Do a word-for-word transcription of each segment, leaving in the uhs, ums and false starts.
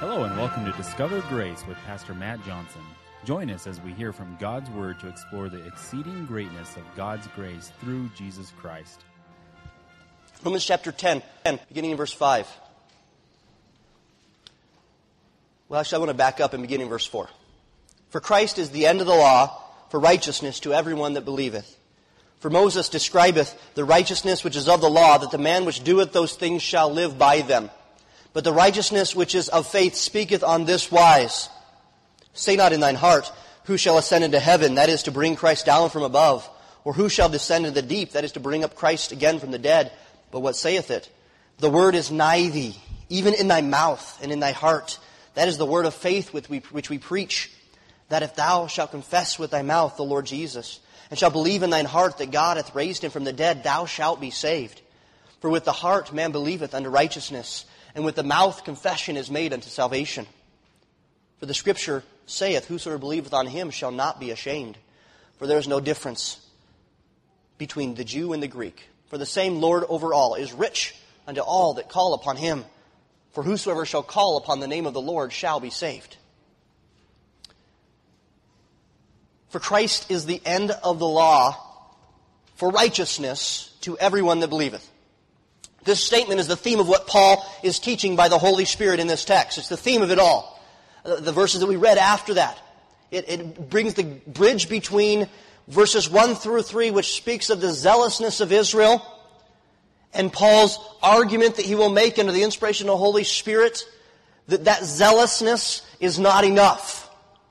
Hello and welcome to Discover Grace with Pastor Matt Johnson. Join us as we hear from God's Word to explore the exceeding greatness of God's grace through Jesus Christ. Romans chapter ten, beginning in verse five. Well, actually, I want to back up and begin in verse four. For Christ is the end of the law for righteousness to everyone that believeth. For Moses describeth the righteousness which is of the law, that the man which doeth those things shall live by them. But the righteousness which is of faith speaketh on this wise. Say not in thine heart, who shall ascend into heaven, that is to bring Christ down from above, or who shall descend into the deep, that is to bring up Christ again from the dead. But what saith it? The word is nigh thee, even in thy mouth and in thy heart. That is the word of faith which we, which we preach, that if thou shalt confess with thy mouth the Lord Jesus, and shalt believe in thine heart that God hath raised him from the dead, thou shalt be saved. For with the heart man believeth unto righteousness, and with the mouth confession is made unto salvation. For the Scripture saith, whosoever believeth on him shall not be ashamed. For there is no difference between the Jew and the Greek. For the same Lord over all is rich unto all that call upon him. For whosoever shall call upon the name of the Lord shall be saved. For Christ is the end of the law for righteousness to everyone that believeth. This statement is the theme of what Paul is teaching by the Holy Spirit in this text. It's the theme of it all. The verses that we read after that. It, it brings the bridge between verses one through three, which speaks of the zealousness of Israel, and Paul's argument that he will make under the inspiration of the Holy Spirit, that that zealousness is not enough.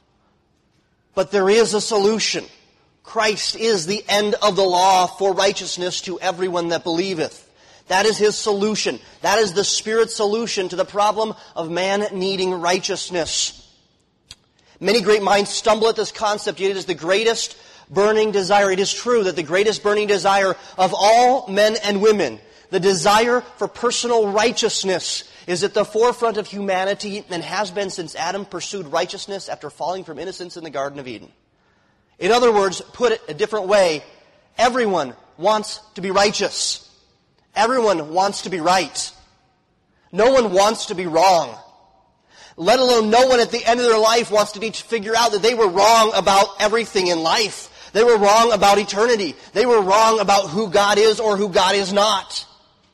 But there is a solution. Christ is the end of the law for righteousness to everyone that believeth. That is His solution. That is the Spirit's solution to the problem of man needing righteousness. Many great minds stumble at this concept, yet it is the greatest burning desire. It is true that the greatest burning desire of all men and women, the desire for personal righteousness, is at the forefront of humanity and has been since Adam pursued righteousness after falling from innocence in the Garden of Eden. In other words, put it a different way, everyone wants to be righteous. Everyone wants to be right. No one wants to be wrong. Let alone no one at the end of their life wants to, be, to figure out that they were wrong about everything in life. They were wrong about eternity. They were wrong about who God is or who God is not.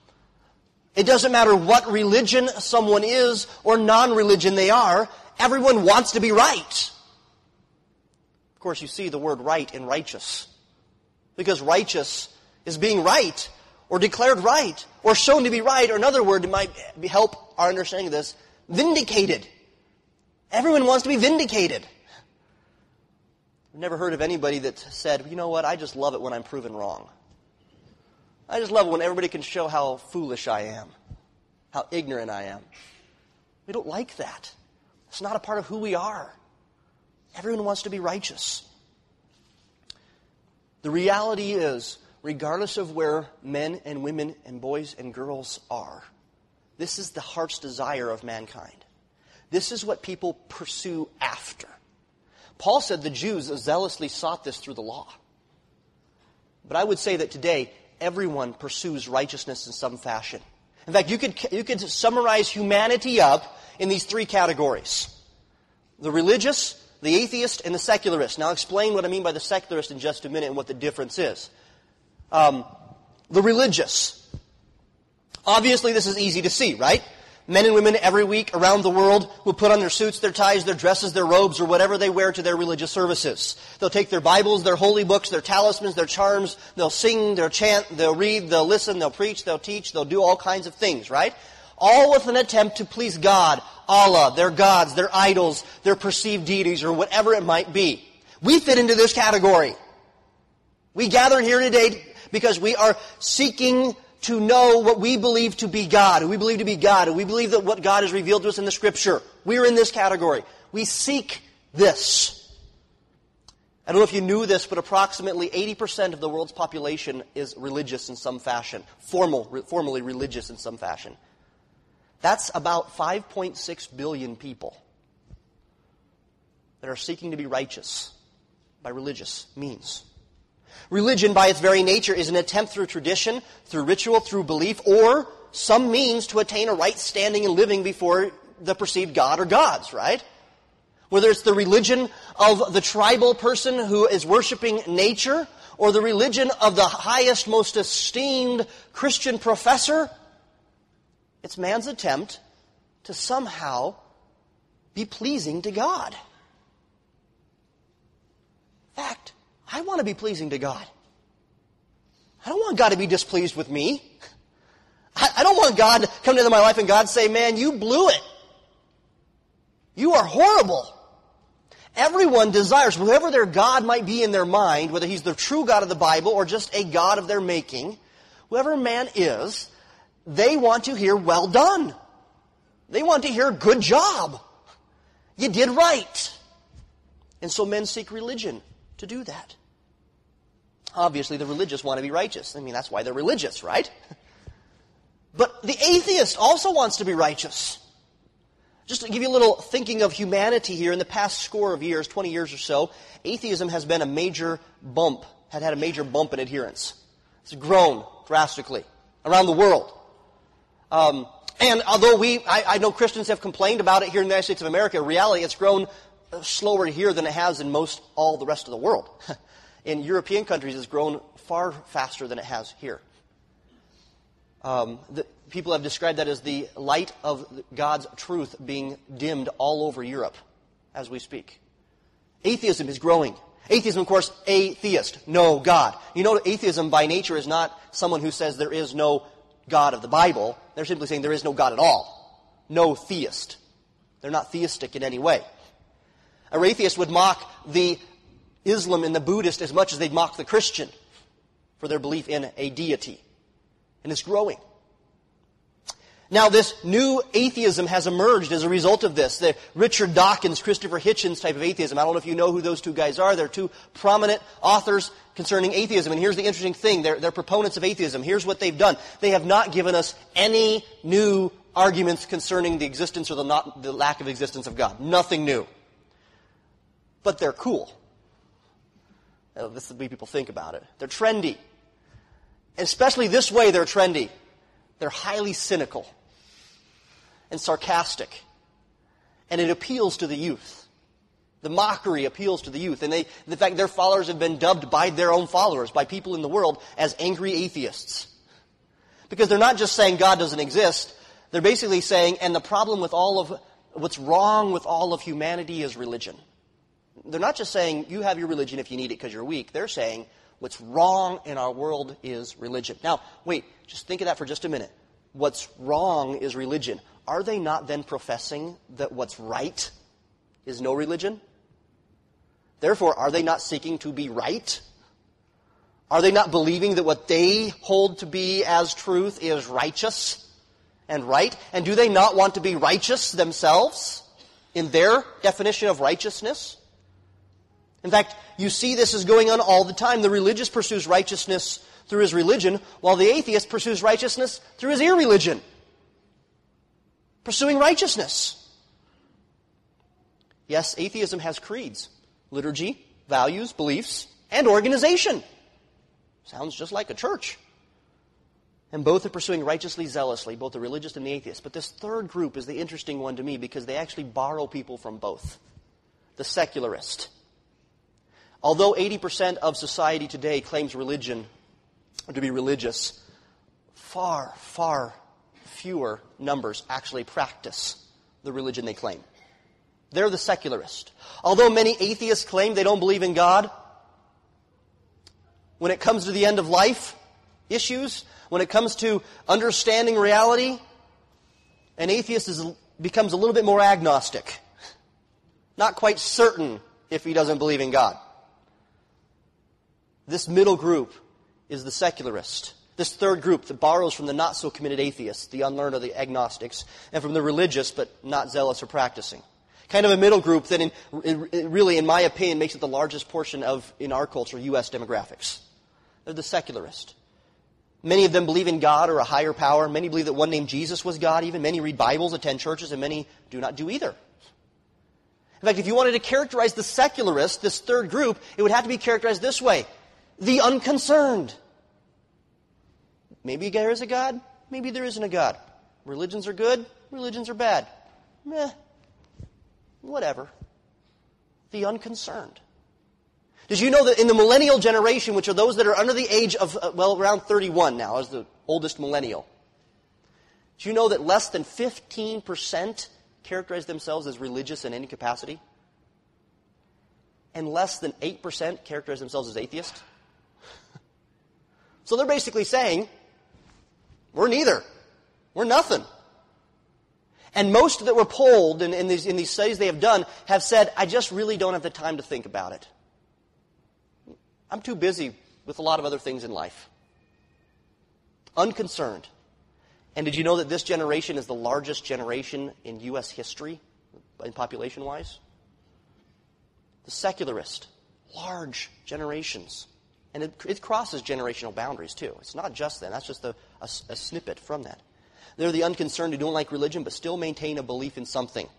It doesn't matter what religion someone is or non-religion they are. Everyone wants to be right. Of course, you see the word right in righteous. Because righteous is being right, or declared right, or shown to be right, or another word that might help our understanding of this, vindicated. Everyone wants to be vindicated. I've never heard of anybody that said, you know what, I just love it when I'm proven wrong. I just love it when everybody can show how foolish I am, how ignorant I am. We don't like that. It's not a part of who we are. Everyone wants to be righteous. The reality is, regardless of where men and women and boys and girls are, this is the heart's desire of mankind. This is what people pursue after. Paul said the Jews zealously sought this through the law. But I would say that today, everyone pursues righteousness in some fashion. In fact, you could, you could summarize humanity up in these three categories. The religious, the atheist, and the secularist. Now I'll explain what I mean by the secularist in just a minute and what the difference is. Um, the religious. Obviously, this is easy to see, right? Men and women every week around the world will put on their suits, their ties, their dresses, their robes, or whatever they wear to their religious services. They'll take their Bibles, their holy books, their talismans, their charms. They'll sing, they'll chant, they'll read, they'll listen, they'll preach, they'll teach, they'll do all kinds of things, right? All with an attempt to please God, Allah, their gods, their idols, their perceived deities, or whatever it might be. We fit into this category. We gather here today because we are seeking to know what we believe to be God, who we believe to be God, and we believe that what God has revealed to us in the Scripture. We are in this category. We seek this. I don't know if you knew this, but approximately eighty percent of the world's population is religious in some fashion, formal, formally religious in some fashion. That's about five point six billion people that are seeking to be righteous by religious means. Religion, by its very nature, is an attempt through tradition, through ritual, through belief, or some means to attain a right standing and living before the perceived God or gods, right? Whether it's the religion of the tribal person who is worshiping nature, or the religion of the highest, most esteemed Christian professor, it's man's attempt to somehow be pleasing to God. In fact, I want to be pleasing to God. I don't want God to be displeased with me. I, I don't want God to come into my life and God say, man, you blew it. You are horrible. Everyone desires, whoever their God might be in their mind, whether he's the true God of the Bible or just a God of their making, whoever man is, they want to hear, well done. They want to hear, good job. You did right. And so men seek religion to do that. Obviously, the religious want to be righteous. I mean, that's why they're religious, right? But the atheist also wants to be righteous. Just to give you a little thinking of humanity here, in the past score of years, twenty years or so, atheism has been a major bump, had had a major bump in adherence. It's grown drastically around the world. Um, and although we, I, I know Christians have complained about it here in the United States of America, in reality it's grown slower here than it has in most all the rest of the world. In European countries, it's grown far faster than it has here. Um, the, people have described that as the light of God's truth being dimmed all over Europe as we speak. Atheism is growing. Atheism, of course, atheist, no God. You know, atheism by nature is not someone who says there is no God of the Bible. They're simply saying there is no God at all. No theist. They're not theistic in any way. A atheist would mock the Islam and the Buddhist as much as they'd mock the Christian for their belief in a deity. And it's growing. Now, this new atheism has emerged as a result of this. The Richard Dawkins, Christopher Hitchens type of atheism. I don't know if you know who those two guys are. They're two prominent authors concerning atheism. And here's the interesting thing. They're, they're proponents of atheism. Here's what they've done. They have not given us any new arguments concerning the existence or the, not, the lack of existence of God. Nothing new. But they're cool. Now, this is the way people think about it. They're trendy. Especially this way they're trendy. They're highly cynical and sarcastic. And it appeals to the youth. The mockery appeals to the youth. And they, in fact, their followers have been dubbed by their own followers, by people in the world, as angry atheists. Because they're not just saying God doesn't exist. They're basically saying, and the problem with all of, what's wrong with all of humanity is religion. They're not just saying, you have your religion if you need it because you're weak. They're saying, what's wrong in our world is religion. Now, wait, just think of that for just a minute. What's wrong is religion. Are they not then professing that what's right is no religion? Therefore, are they not seeking to be right? Are they not believing that what they hold to be as truth is righteous and right? And do they not want to be righteous themselves in their definition of righteousness? In fact, you see this is going on all the time. The religious pursues righteousness through his religion, while the atheist pursues righteousness through his irreligion. Pursuing righteousness. Yes, atheism has creeds, liturgy, values, beliefs, and organization. Sounds just like a church. And both are pursuing righteously, zealously, both the religious and the atheist. But this third group is the interesting one to me because they actually borrow people from both. The secularist. Although eighty percent of society today claims religion to be religious, far, far fewer numbers actually practice the religion they claim. They're the secularist. Although many atheists claim they don't believe in God, when it comes to the end of life issues, when it comes to understanding reality, an atheist is, becomes a little bit more agnostic. Not quite certain if he doesn't believe in God. This middle group is the secularist. This third group that borrows from the not-so-committed atheists, the unlearned or the agnostics, and from the religious but not zealous or practicing. Kind of a middle group that in, in, really, in my opinion, makes it the largest portion of, in our culture, U S demographics. They're the secularist. Many of them believe in God or a higher power. Many believe that one named Jesus was God even. Many read Bibles, attend churches, and many do not do either. In fact, if you wanted to characterize the secularist, this third group, it would have to be characterized this way. The unconcerned. Maybe there is a God, maybe there isn't a God. Religions are good, religions are bad. meh, whatever. The unconcerned. Did you know that in the millennial generation, which are those that are under the age of, uh, well, around thirty-one now, as the oldest millennial, do you know that less than fifteen percent characterize themselves as religious in any capacity? And less than eight percent characterize themselves as atheist? So they're basically saying, we're neither. We're nothing. And most that were polled in, in, these, in these studies they have done have said, I just really don't have the time to think about it. I'm too busy with a lot of other things in life. Unconcerned. And did you know that this generation is the largest generation in U S history, in population-wise? The secularist. Large generations. And it, it crosses generational boundaries, too. It's not just them. That's just a, a, a snippet from that. They're the unconcerned who don't like religion but still maintain a belief in something.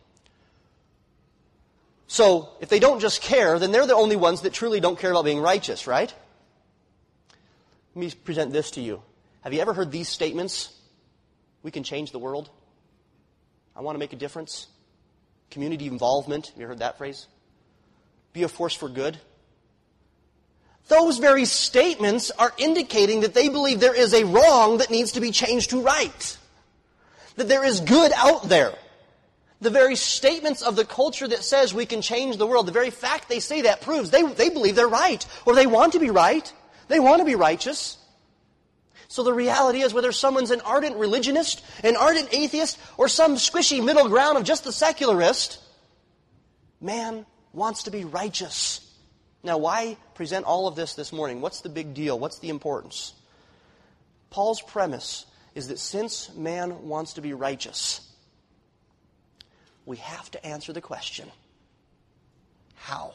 So, if they don't just care, then they're the only ones that truly don't care about being righteous, right? Let me present this to you. Have you ever heard these statements? We can change the world. I want to make a difference. Community involvement. Have you heard that phrase? Be a force for good. Those very statements are indicating that they believe there is a wrong that needs to be changed to right. That there is good out there. The very statements of the culture that says we can change the world, the very fact they say that proves they, they believe they're right. Or they want to be right. They want to be righteous. So the reality is, whether someone's an ardent religionist, an ardent atheist, or some squishy middle ground of just the secularist, man wants to be righteous. Now, why present all of this this morning? What's the big deal? What's the importance? Paul's premise is that since man wants to be righteous, we have to answer the question, how?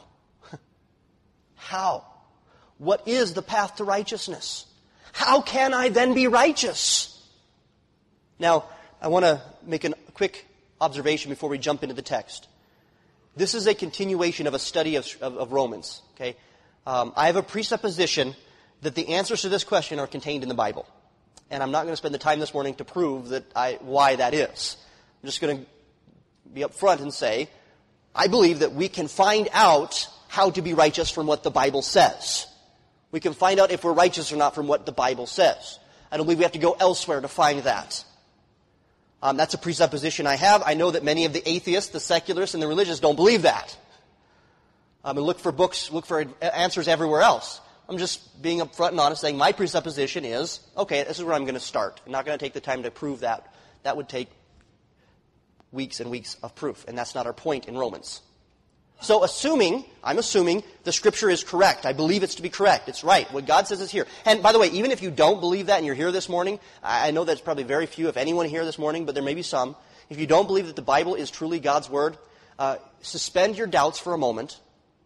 How? What is the path to righteousness? How can I then be righteous? Now, I want to make a quick observation before we jump into the text. This is a continuation of a study of, of, of Romans. Okay, um, I have a presupposition that the answers to this question are contained in the Bible. And I'm not going to spend the time this morning to prove that I, why that is. I'm just going to be up front and say, I believe that we can find out how to be righteous from what the Bible says. We can find out if we're righteous or not from what the Bible says. I don't believe we have to go elsewhere to find that. Um, that's a presupposition I have. I know that many of the atheists, the secularists, and the religious don't believe that. Um, and look for books, look for answers everywhere else. I'm just being upfront and honest, saying my presupposition is, okay, this is where I'm going to start. I'm not going to take the time to prove that. That would take weeks and weeks of proof, and that's not our point in Romans. So assuming, I'm assuming the Scripture is correct. I believe it's to be correct. It's right. What God says is here. And by the way, even if you don't believe that and you're here this morning, I know that's probably very few, if anyone here this morning, but there may be some. If you don't believe that the Bible is truly God's Word, uh, suspend your doubts for a moment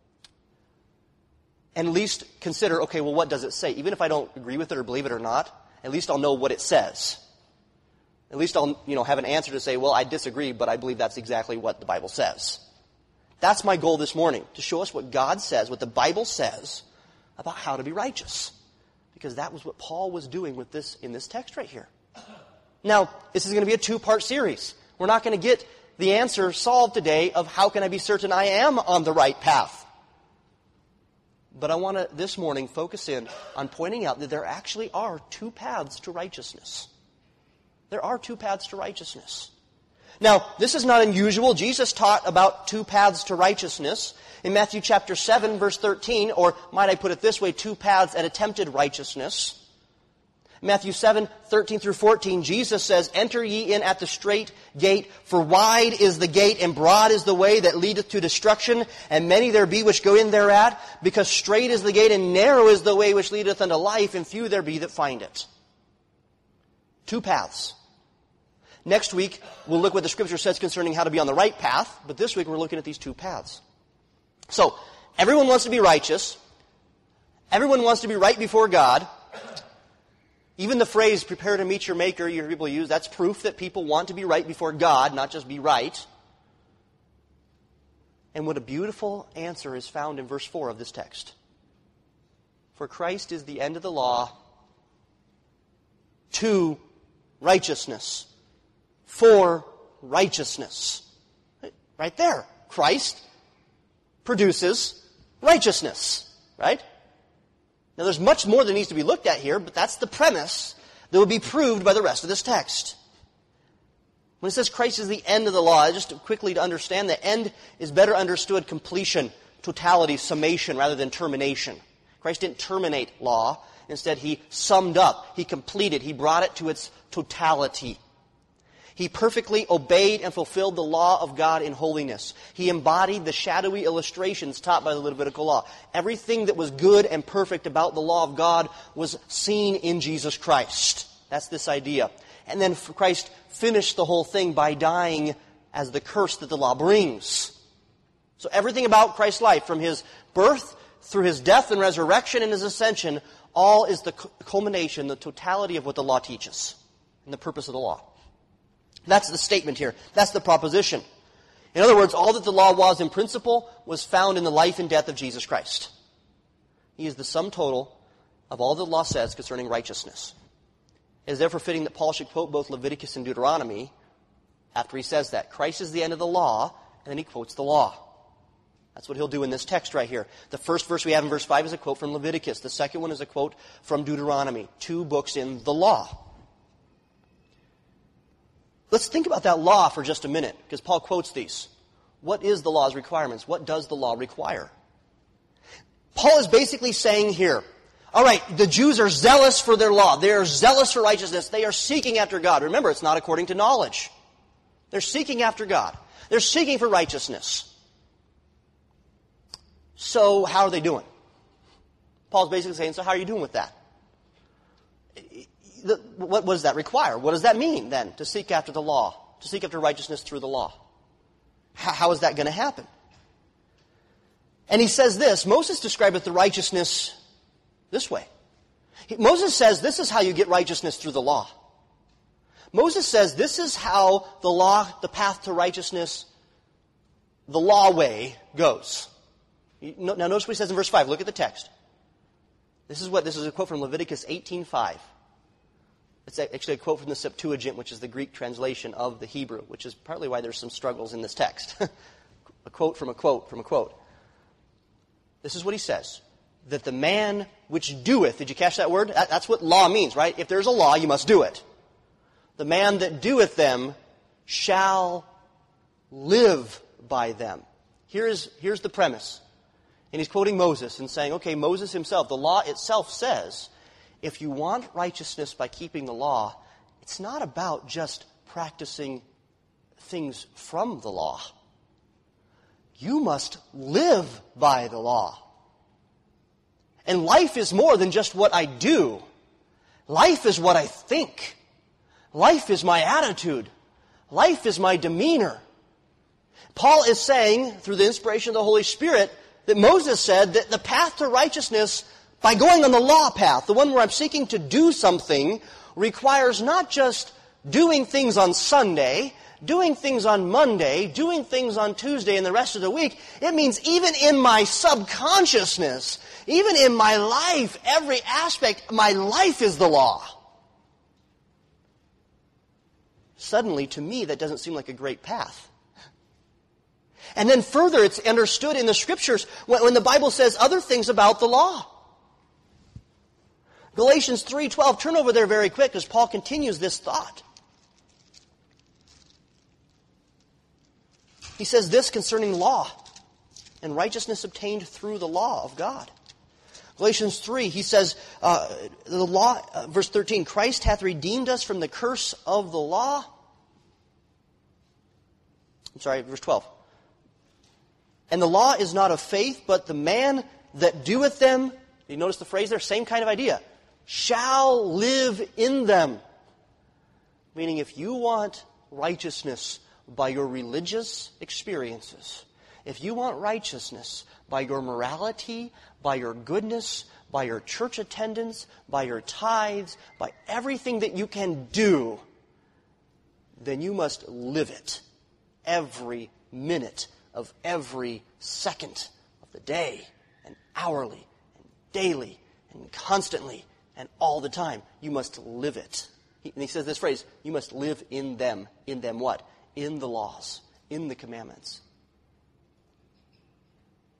and at least consider, okay, well, what does it say? Even if I don't agree with it or believe it or not, at least I'll know what it says. At least I'll, you know, have an answer to say, well, I disagree, but I believe that's exactly what the Bible says. That's my goal this morning, to show us what God says, what the Bible says about how to be righteous. Because that was what Paul was doing with this in this text right here. Now, this is going to be a two-part series. We're not going to get the answer solved today of how can I be certain I am on the right path. But I want to, this morning, focus in on pointing out that there actually are two paths to righteousness. There are two paths to righteousness. Now, this is not unusual. Jesus taught about two paths to righteousness in Matthew chapter seven, verse thirteen, or might I put it this way, two paths at attempted righteousness. Matthew seven, thirteen through fourteen, Jesus says, "Enter ye in at the strait gate, for wide is the gate, and broad is the way that leadeth to destruction, and many there be which go in thereat, because strait is the gate, and narrow is the way which leadeth unto life, and few there be that find it." Two paths. Next week, we'll look what the Scripture says concerning how to be on the right path, but this week we're looking at these two paths. So, everyone wants to be righteous. Everyone wants to be right before God. Even the phrase, prepare to meet your Maker, you hear people use, that's proof that people want to be right before God, not just be right. And what a beautiful answer is found in verse four of this text. For Christ is the end of the law to righteousness. For righteousness. Right there. Christ produces righteousness. Right? Now there's much more that needs to be looked at here, but that's the premise that will be proved by the rest of this text. When it says Christ is the end of the law, just quickly to understand, the end is better understood completion, totality, summation, rather than termination. Christ didn't terminate law. Instead, he summed up, he completed, he brought it to its totality. He perfectly obeyed and fulfilled the law of God in holiness. He embodied the shadowy illustrations taught by the Levitical law. Everything that was good and perfect about the law of God was seen in Jesus Christ. That's this idea. And then Christ finished the whole thing by dying as the curse that the law brings. So everything about Christ's life, from his birth through his death and resurrection and his ascension, all is the culmination, the totality of what the law teaches and the purpose of the law. That's the statement here. That's the proposition. In other words, all that the law was in principle was found in the life and death of Jesus Christ. He is the sum total of all the law says concerning righteousness. It is therefore fitting that Paul should quote both Leviticus and Deuteronomy after he says that. Christ is the end of the law, and then he quotes the law. That's what he'll do in this text right here. The first verse we have in verse five is a quote from Leviticus. The second one is a quote from Deuteronomy. Two books in the law. Let's think about that law for just a minute, because Paul quotes these. What is the law's requirements? What does the law require? Paul is basically saying here, all right, the Jews are zealous for their law. They are zealous for righteousness. They are seeking after God. Remember, it's not according to knowledge. They're seeking after God. They're seeking for righteousness. So how are they doing? Paul's basically saying, so how are you doing with that? What does that require? What does that mean, then, to seek after the law, to seek after righteousness through the law? How is that going to happen? And he says this, Moses describeth the righteousness this way. Moses says this is how you get righteousness through the law. Moses says this is how the law, the path to righteousness, the law way goes. Now notice what he says in verse five. Look at the text. This is what this is a quote from Leviticus eighteen five. It's actually a quote from the Septuagint, which is the Greek translation of the Hebrew, which is partly why there's some struggles in this text. A quote from a quote from a quote. This is what he says. That the man which doeth, did you catch that word? That's what law means, right? If there's a law, you must do it. The man that doeth them shall live by them. Here is, here's the premise. And he's quoting Moses and saying, okay, Moses himself, the law itself says, if you want righteousness by keeping the law, it's not about just practicing things from the law. You must live by the law. And life is more than just what I do. Life is what I think. Life is my attitude. Life is my demeanor. Paul is saying, through the inspiration of the Holy Spirit, that Moses said that the path to righteousness, by going on the law path, the one where I'm seeking to do something, requires not just doing things on Sunday, doing things on Monday, doing things on Tuesday and the rest of the week. It means even in my subconsciousness, even in my life, every aspect, my life is the law. Suddenly, to me, that doesn't seem like a great path. And then further, it's understood in the Scriptures when, when the Bible says other things about the law. Galatians three twelve, turn over there very quick as Paul continues this thought. He says this concerning law and righteousness obtained through the law of God. Galatians three, he says, uh, the law, uh, verse thirteen, Christ hath redeemed us from the curse of the law. I'm sorry, verse twelve. And the law is not of faith, but the man that doeth them, you notice the phrase there, same kind of idea, shall live in them. Meaning if you want righteousness by your religious experiences, if you want righteousness by your morality, by your goodness, by your church attendance, by your tithes, by everything that you can do, then you must live it every minute of every second of the day, and hourly, and daily, and constantly, and all the time. You must live it. He, and he says this phrase, you must live in them. In them what? In the laws, in the commandments,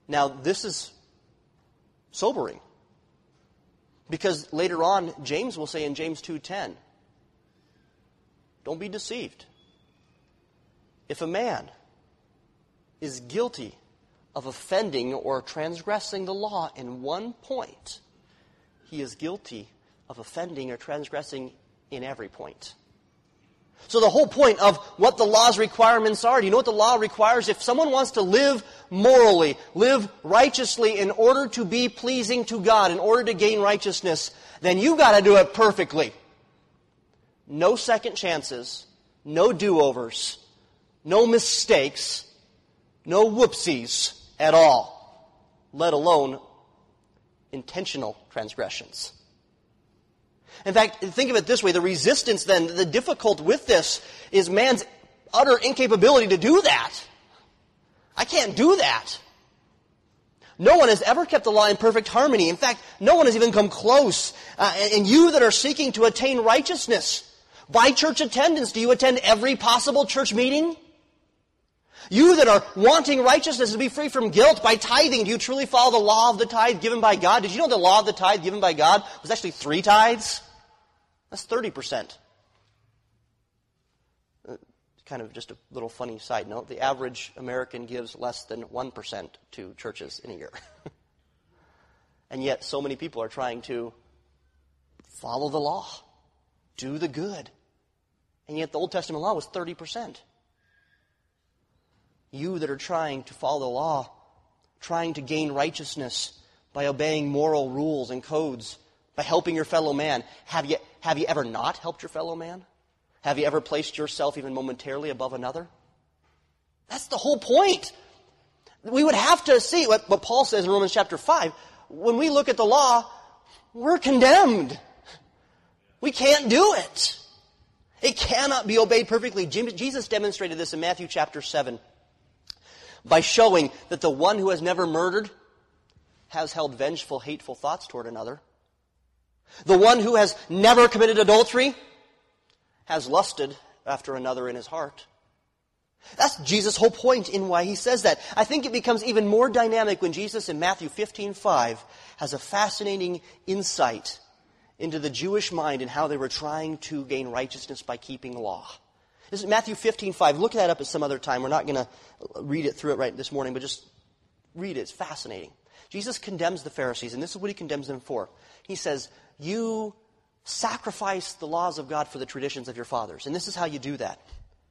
Now, this is sobering. Because later on, James will say in James two ten, don't be deceived. If a man is guilty of offending or transgressing the law in one point, he is guilty of offending or transgressing in every point. So the whole point of what the law's requirements are, do you know what the law requires? If someone wants to live morally, live righteously in order to be pleasing to God, in order to gain righteousness, then you've got to do it perfectly. No second chances, no do-overs, no mistakes, no whoopsies at all, let alone intentional transgressions. In fact, think of it this way. The resistance then, the difficult with this is man's utter incapability to do that. I can't do that. No one has ever kept the law in perfect harmony. In fact, no one has even come close. Uh, and you that are seeking to attain righteousness, by church attendance, do you attend every possible church meeting? You that are wanting righteousness to be free from guilt by tithing, do you truly follow the law of the tithe given by God? Did you know the law of the tithe given by God was actually three tithes? That's thirty percent. Uh, kind of just a little funny side note. The average American gives less than one percent to churches in a year. And yet so many people are trying to follow the law, do the good. And yet the Old Testament law was thirty percent. You that are trying to follow the law, trying to gain righteousness by obeying moral rules and codes, by helping your fellow man, have you, have you ever not helped your fellow man? Have you ever placed yourself even momentarily above another? That's the whole point. We would have to see what, what Paul says in Romans chapter five. When we look at the law, we're condemned. We can't do it. It cannot be obeyed perfectly. Jesus demonstrated this in Matthew chapter seven by showing that the one who has never murdered has held vengeful, hateful thoughts toward another. The one who has never committed adultery has lusted after another in his heart. That's Jesus' whole point in why he says that. I think it becomes even more dynamic when Jesus in Matthew fifteen five has a fascinating insight into the Jewish mind and how they were trying to gain righteousness by keeping law. This is Matthew fifteen five. Look that up at some other time. We're not going to read it through it right this morning, but just read it. It's fascinating. Jesus condemns the Pharisees, and this is what he condemns them for. He says, you sacrifice the laws of God for the traditions of your fathers. And this is how you do that.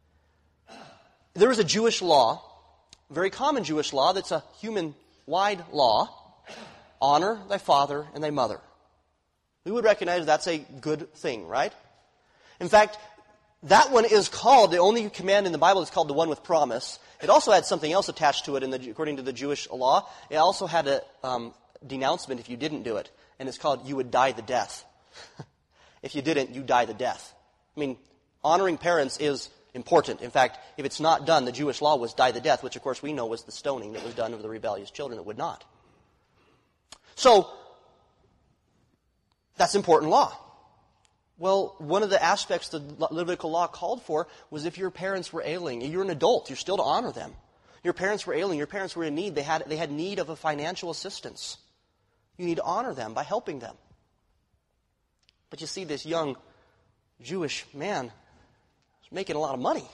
There is a Jewish law, a very common Jewish law that's a human-wide law. Honor thy father and thy mother. We would recognize that's a good thing, right? In fact, that one is called, the only command in the Bible is called the one with promise. It also had something else attached to it in the, according to the Jewish law. It also had a um, denouncement if you didn't do it. And it's called, you would die the death. If you didn't, you die the death. I mean, honoring parents is important. In fact, if it's not done, the Jewish law was die the death, which of course we know was the stoning that was done of the rebellious children that would not. So, that's important law. Well, one of the aspects the Levitical law called for was if your parents were ailing. You're an adult. You're still to honor them. Your parents were ailing. Your parents were in need. They had, they had need of a financial assistance. You need to honor them by helping them. But you see, this young Jewish man was making a lot of money.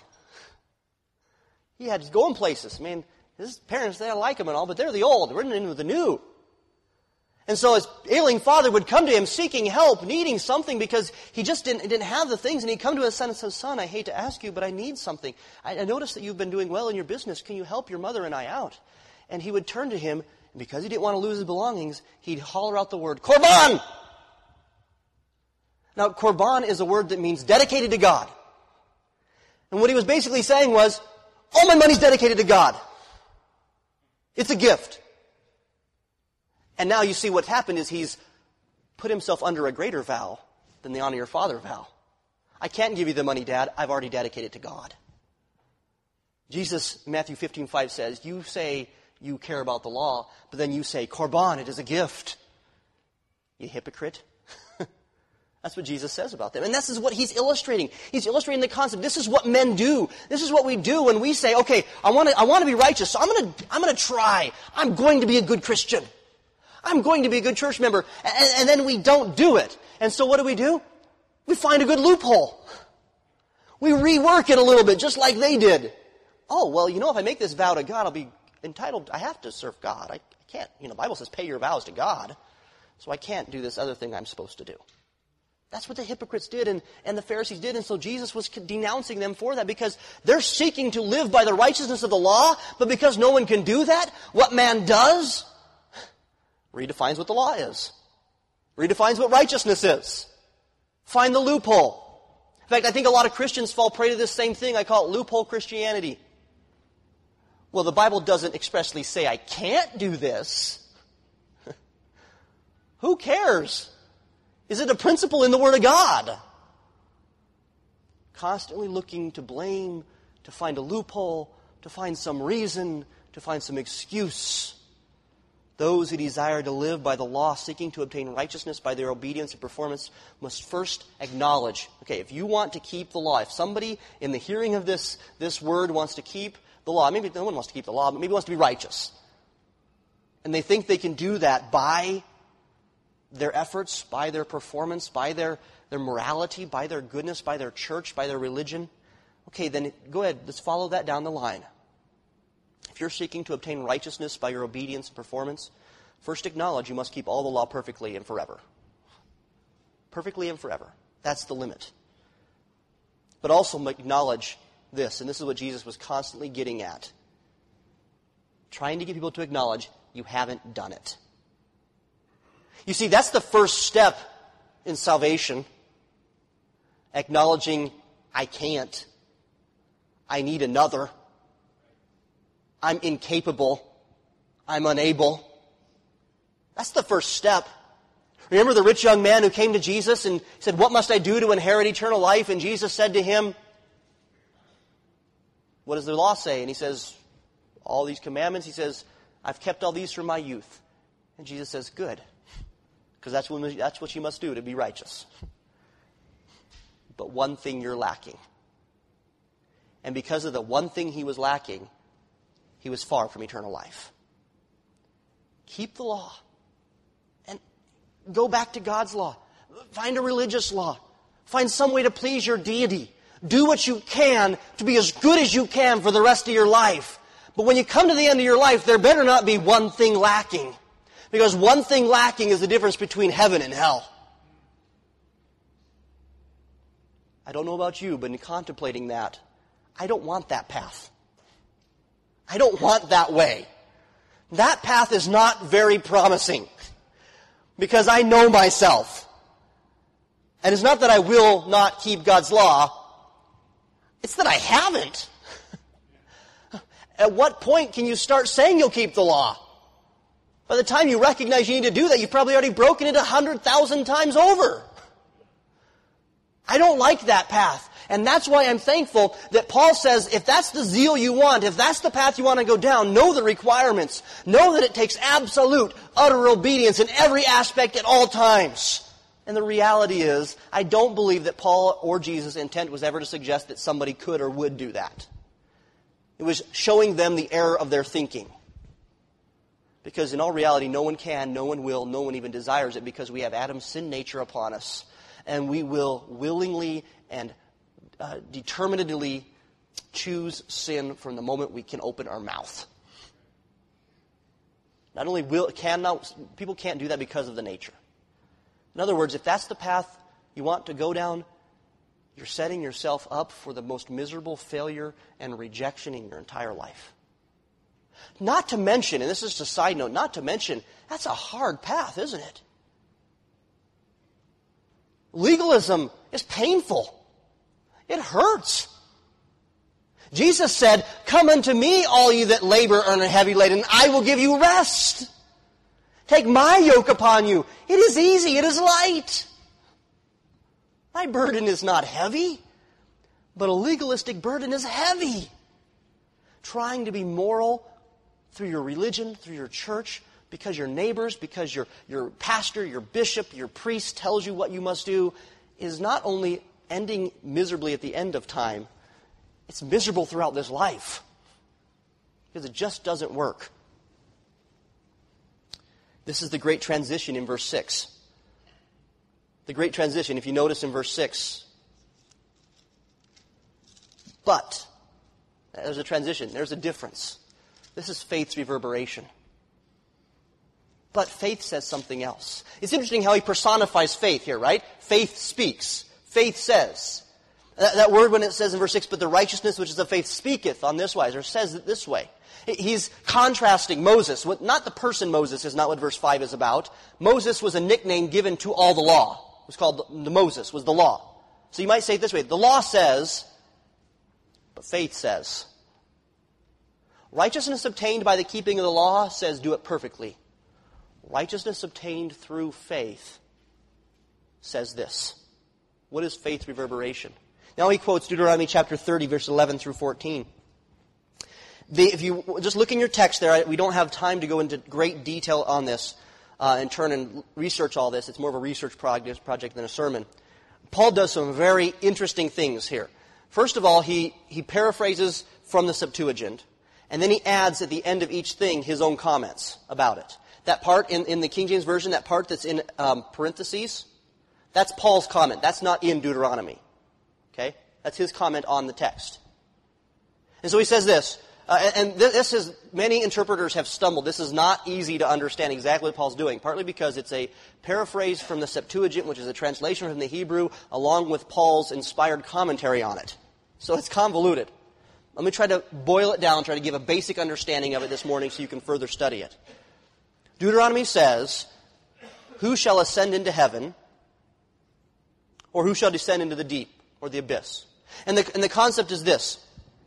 He had going places. I mean, his parents, they like him and all, but they're the old. They're in with the new. And so his ailing father would come to him seeking help, needing something because he just didn't, didn't have the things. And he'd come to his son and say, son, I hate to ask you, but I need something. I, I noticed that you've been doing well in your business. Can you help your mother and I out? And he would turn to him, and because he didn't want to lose his belongings, he'd holler out the word, Korban! Now, Korban is a word that means dedicated to God. And what he was basically saying was, all my money's dedicated to God. It's a gift. And now you see what's happened is he's put himself under a greater vow than the honor your father vow. I can't give you the money, Dad. I've already dedicated to God. Jesus, Matthew fifteen five says, you say you care about the law, but then you say, Korban, it is a gift. You hypocrite. That's what Jesus says about them. And this is what he's illustrating. He's illustrating the concept. This is what men do. This is what we do when we say, okay, I want to I want to be righteous, so I'm going to I'm going to try. I'm going to be a good Christian. I'm going to be a good church member. And, and then we don't do it. And so what do we do? We find a good loophole. We rework it a little bit, just like they did. Oh, well, you know, if I make this vow to God, I'll be entitled, I have to serve God. I, I can't, you know, the Bible says pay your vows to God. So I can't do this other thing I'm supposed to do. That's what the hypocrites did and, and the Pharisees did. And so Jesus was denouncing them for that because they're seeking to live by the righteousness of the law, but because no one can do that, what man does redefines what the law is. Redefines what righteousness is. Find the loophole. In fact, I think a lot of Christians fall prey to this same thing. I call it loophole Christianity. Well, the Bible doesn't expressly say I can't do this. Who cares? Is it a principle in the Word of God? Constantly looking to blame, to find a loophole, to find some reason, to find some excuse. Those who desire to live by the law, seeking to obtain righteousness by their obedience and performance, must first acknowledge, okay, if you want to keep the law, if somebody in the hearing of this, this word wants to keep the law, maybe no one wants to keep the law, but maybe wants to be righteous. And they think they can do that by their efforts, by their performance, by their, their morality, by their goodness, by their church, by their religion. Okay, then go ahead, let's follow that down the line. If you're seeking to obtain righteousness by your obedience and performance, first acknowledge you must keep all the law perfectly and forever. Perfectly and forever. That's the limit. But also acknowledge this, and this is what Jesus was constantly getting at. Trying to get people to acknowledge you haven't done it. You see, that's the first step in salvation. Acknowledging I can't. I need another. I'm incapable. I'm unable. That's the first step. Remember the rich young man who came to Jesus and said, "What must I do to inherit eternal life?" And Jesus said to him, what does the law say? And he says, all these commandments. He says, I've kept all these from my youth. And Jesus says, good. Because that's what, that's what you must do to be righteous. But one thing you're lacking. And because of the one thing he was lacking, he was far from eternal life. Keep the law. And go back to God's law. Find a religious law. Find some way to please your deity. Do what you can to be as good as you can for the rest of your life. But when you come to the end of your life, there better not be one thing lacking. Because one thing lacking is the difference between heaven and hell. I don't know about you, but in contemplating that, I don't want that path. I don't want that way. That path is not very promising. Because I know myself. And it's not that I will not keep God's law. It's that I haven't. At what point can you start saying you'll keep the law? By the time you recognize you need to do that, you've probably already broken it a hundred thousand times over. I don't like that path. And that's why I'm thankful that Paul says, if that's the zeal you want, if that's the path you want to go down, know the requirements. Know that it takes absolute, utter obedience in every aspect at all times. And the reality is, I don't believe that Paul or Jesus' intent was ever to suggest that somebody could or would do that. It was showing them the error of their thinking. Because in all reality, no one can, no one will, no one even desires it because we have Adam's sin nature upon us. And we will willingly and uh, determinedly choose sin from the moment we can open our mouth. Not only will, can not, people can't do that because of the nature. In other words, if that's the path you want to go down, you're setting yourself up for the most miserable failure and rejection in your entire life. Not to mention, and this is just a side note, not to mention, that's a hard path, isn't it? Legalism is painful. It hurts. Jesus said, "Come unto me, all you that labor and are heavy laden, and I will give you rest. Take my yoke upon you. It is easy, it is light. My burden is not heavy, but a legalistic burden is heavy. Trying to be moral through your religion, through your church, because your neighbors, because your, your pastor, your bishop, your priest tells you what you must do, is not only ending miserably at the end of time, it's miserable throughout this life. Because it just doesn't work. This is the great transition in verse six. The great transition, if you notice in verse six. But, there's a transition, there's a difference. This is faith's reverberation. But faith says something else. It's interesting how he personifies faith here, right? Faith speaks. Faith says. That, that word when it says in verse six, but the righteousness which is of faith speaketh on this wise, or says it this way. He's contrasting Moses. Not the person Moses is not what verse five is about. Moses was a nickname given to all the law. It was called the Moses, was the law. So you might say it this way. The law says, but faith says. Righteousness obtained by the keeping of the law says do it perfectly. Righteousness obtained through faith says this. What is faith reverberation? Now he quotes Deuteronomy chapter thirty, verse eleven through fourteen. The, if you just look in your text there, we don't have time to go into great detail on this uh, and turn and research all this. It's more of a research project, project than a sermon. Paul does some very interesting things here. First of all, he, he paraphrases from the Septuagint, and then he adds at the end of each thing his own comments about it. That part in, in the King James Version, that part that's in um, parentheses, that's Paul's comment. That's not in Deuteronomy. Okay? That's his comment on the text. And so he says this, uh, and this is, many interpreters have stumbled. This is not easy to understand exactly what Paul's doing, partly because it's a paraphrase from the Septuagint, which is a translation from the Hebrew, along with Paul's inspired commentary on it. So it's convoluted. Let me try to boil it down, try to give a basic understanding of it this morning so you can further study it. Deuteronomy says, who shall ascend into heaven, or who shall descend into the deep, or the abyss? And the, and the concept is this.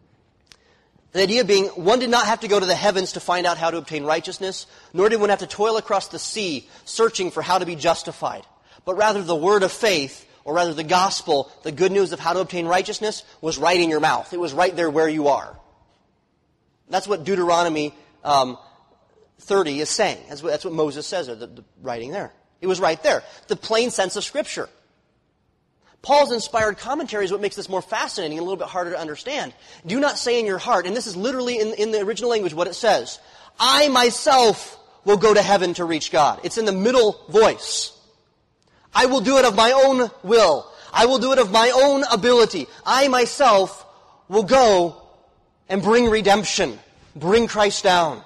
The idea being, one did not have to go to the heavens to find out how to obtain righteousness, nor did one have to toil across the sea searching for how to be justified. But rather the word of faith, or rather the gospel, the good news of how to obtain righteousness, was right in your mouth. It was right there where you are. That's what Deuteronomy um, thirty is saying. That's what, that's what Moses says, or the, the writing there. It was right there. The plain sense of Scripture. Paul's inspired commentary is what makes this more fascinating and a little bit harder to understand. Do not say in your heart, and this is literally in, in the original language what it says, I myself will go to heaven to reach God. It's in the middle voice. I will do it of my own will. I will do it of my own ability. I myself will go and bring redemption, bring Christ down.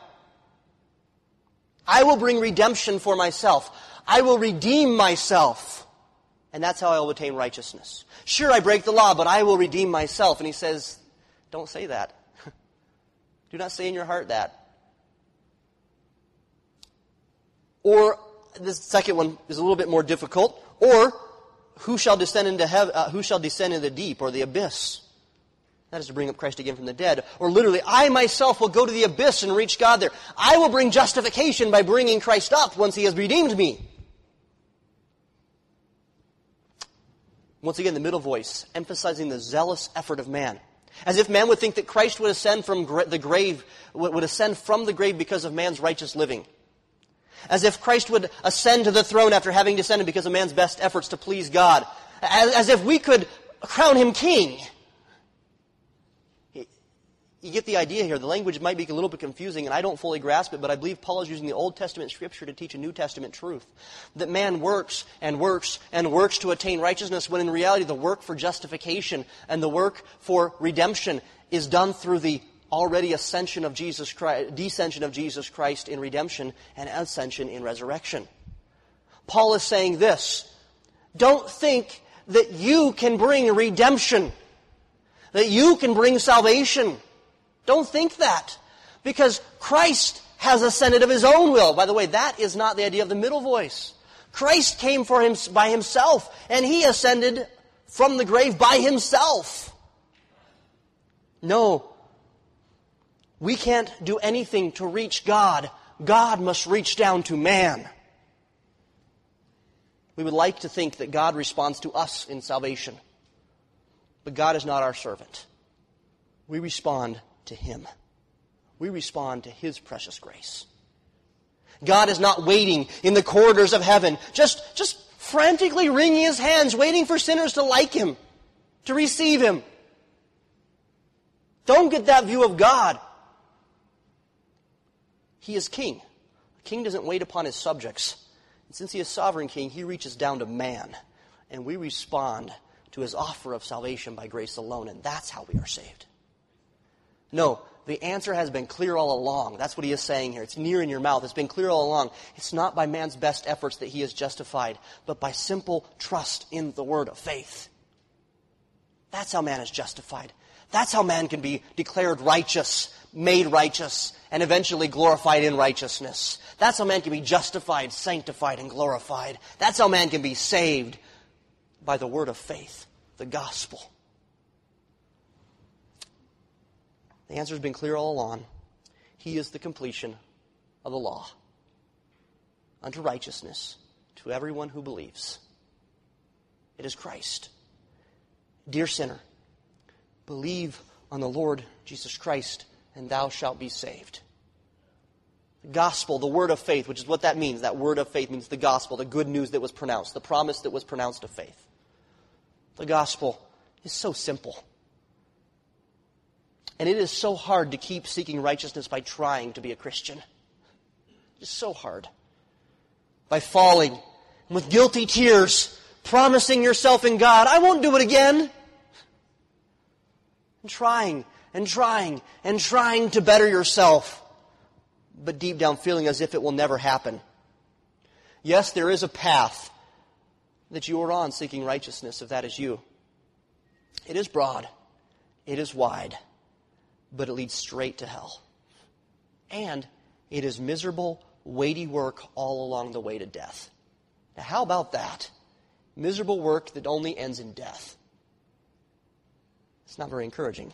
I will bring redemption for myself. I will redeem myself. And that's how I will attain righteousness. Sure, I break the law, but I will redeem myself. And he says, don't say that. Do not say in your heart that. Or, this second one is a little bit more difficult. Or, who shall descend into heaven, uh, who shall descend into the deep or the abyss? That is to bring up Christ again from the dead. Or literally, I myself will go to the abyss and reach God there. I will bring justification by bringing Christ up once He has redeemed me. Once again, the middle voice, emphasizing the zealous effort of man. As if man would think that Christ would ascend from gra- the grave, would ascend from the grave because of man's righteous living. As if Christ would ascend to the throne after having descended because of man's best efforts to please God. As, as if we could crown Him king. You get the idea here. The language might be a little bit confusing, and I don't fully grasp it, but I believe Paul is using the Old Testament Scripture to teach a New Testament truth. That man works and works and works to attain righteousness, when in reality the work for justification and the work for redemption is done through the already ascension of Jesus Christ, descension of Jesus Christ in redemption and ascension in resurrection. Paul is saying this, don't think that you can bring redemption, that you can bring salvation. Don't think that, because Christ has ascended of His own will. By the way, that is not the idea of the middle voice. Christ came for him by Himself, and He ascended from the grave by Himself. No, we can't do anything to reach God. God must reach down to man. We would like to think that God responds to us in salvation, but God is not our servant. We respond to Him. We respond to His precious grace. God is not waiting in the corridors of heaven, just, just frantically wringing his hands, waiting for sinners to like him, to receive him. Don't get that view of God. He is king. A king doesn't wait upon his subjects. And since he is sovereign king, he reaches down to man. And we respond to his offer of salvation by grace alone. And that's how we are saved. No, the answer has been clear all along. That's what he is saying here. It's near in your mouth. It's been clear all along. It's not by man's best efforts that he is justified, but by simple trust in the word of faith. That's how man is justified. That's how man can be declared righteous, made righteous, and eventually glorified in righteousness. That's how man can be justified, sanctified, and glorified. That's how man can be saved by the word of faith, the gospel. The answer has been clear all along. He is the completion of the law unto righteousness to everyone who believes. It is Christ. Dear sinner, believe on the Lord Jesus Christ, and thou shalt be saved. The gospel, the word of faith, which is what that means. That word of faith means the gospel, the good news that was pronounced, the promise that was pronounced of faith. The gospel is so simple. And it is so hard to keep seeking righteousness by trying to be a Christian. It's so hard. By falling and with guilty tears, promising yourself in God, I won't do it again. And trying and trying and trying to better yourself, but deep down feeling as if it will never happen. Yes, there is a path that you are on seeking righteousness, if that is you. It is broad. It is wide. But it leads straight to hell. And it is miserable, weighty work all along the way to death. Now, how about that? Miserable work that only ends in death. It's not very encouraging.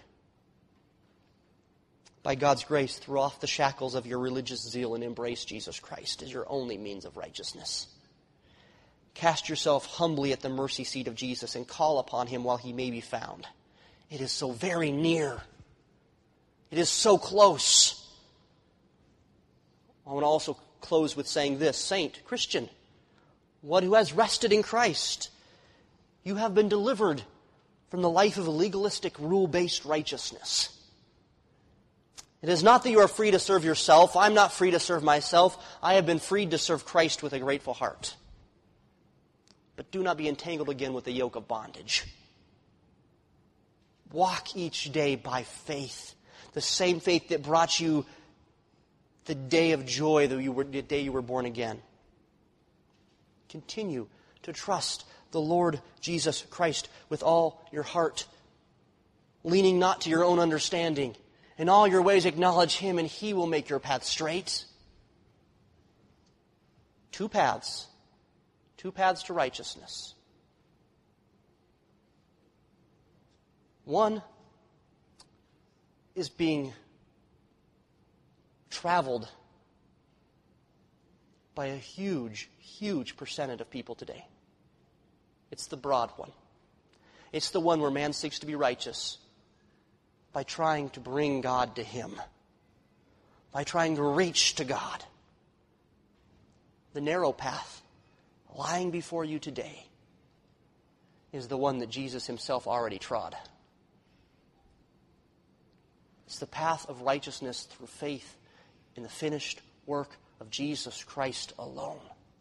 By God's grace, throw off the shackles of your religious zeal and embrace Jesus Christ as your only means of righteousness. Cast yourself humbly at the mercy seat of Jesus and call upon him while he may be found. It is so very near. It is so close. I want to also close with saying this. Saint, Christian, one who has rested in Christ, you have been delivered from the life of a legalistic, rule-based righteousness. It is not that you are free to serve yourself. I'm not free to serve myself. I have been freed to serve Christ with a grateful heart. But do not be entangled again with the yoke of bondage. Walk each day by faith. The same faith that brought you the day of joy, that you were, the day you were born again. Continue to trust the Lord Jesus Christ with all your heart, leaning not to your own understanding. In all your ways acknowledge him, and he will make your path straight. Two paths. Two paths to righteousness. One is being traveled by a huge, huge percentage of people today. It's the broad one. It's the one where man seeks to be righteous by trying to bring God to him, by trying to reach to God. The narrow path lying before you today is the one that Jesus himself already trod. It's the path of righteousness through faith in the finished work of Jesus Christ alone.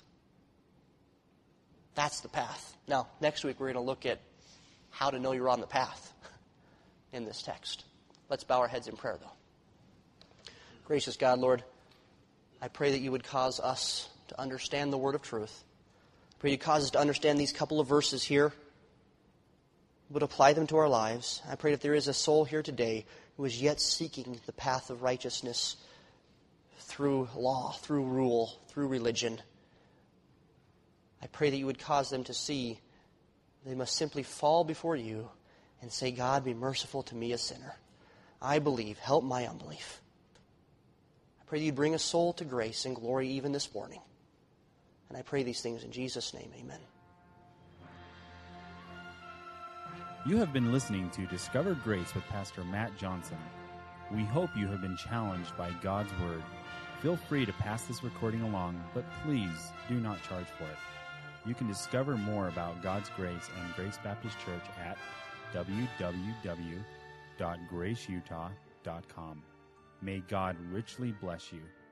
That's the path. Now, next week we're going to look at how to know you're on the path in this text. Let's bow our heads in prayer, though. Gracious God, Lord, I pray that you would cause us to understand the word of truth. I pray you cause us to understand these couple of verses here, but apply them to our lives. I pray that there is a soul here today who is yet seeking the path of righteousness through law, through rule, through religion. I pray that you would cause them to see they must simply fall before you and say, God, be merciful to me, a sinner. I believe. Help my unbelief. I pray that you'd bring a soul to grace and glory even this morning. And I pray these things in Jesus' name. Amen. You have been listening to Discover Grace with Pastor Matt Johnson. We hope you have been challenged by God's Word. Feel free to pass this recording along, but please do not charge for it. You can discover more about God's Grace and Grace Baptist Church at w w w dot grace utah dot com. May God richly bless you.